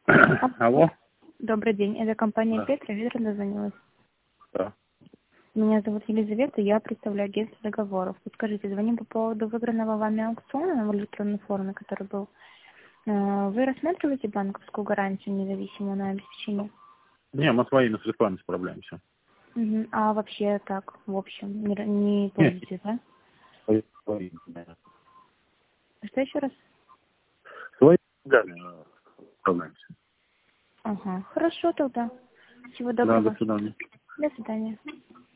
Алло? Добрый день, это компания Да. Петра, Ветра дозвонилась. Да. Меня зовут Елизавета, я представляю агентство договоров. Подскажите, звоним по поводу выигранного вами аукциона в электронной форме, который был. Вы рассматриваете банковскую гарантию независимую на обеспечение? Не, мы своими средствами справляемся. Мгм. А вообще так, в общем, не Нет, пользуетесь, да? своими. Что еще раз? Своими деньгами справляемся. Ага, хорошо тогда. Всего Да, до доброго. свидания. До свидания.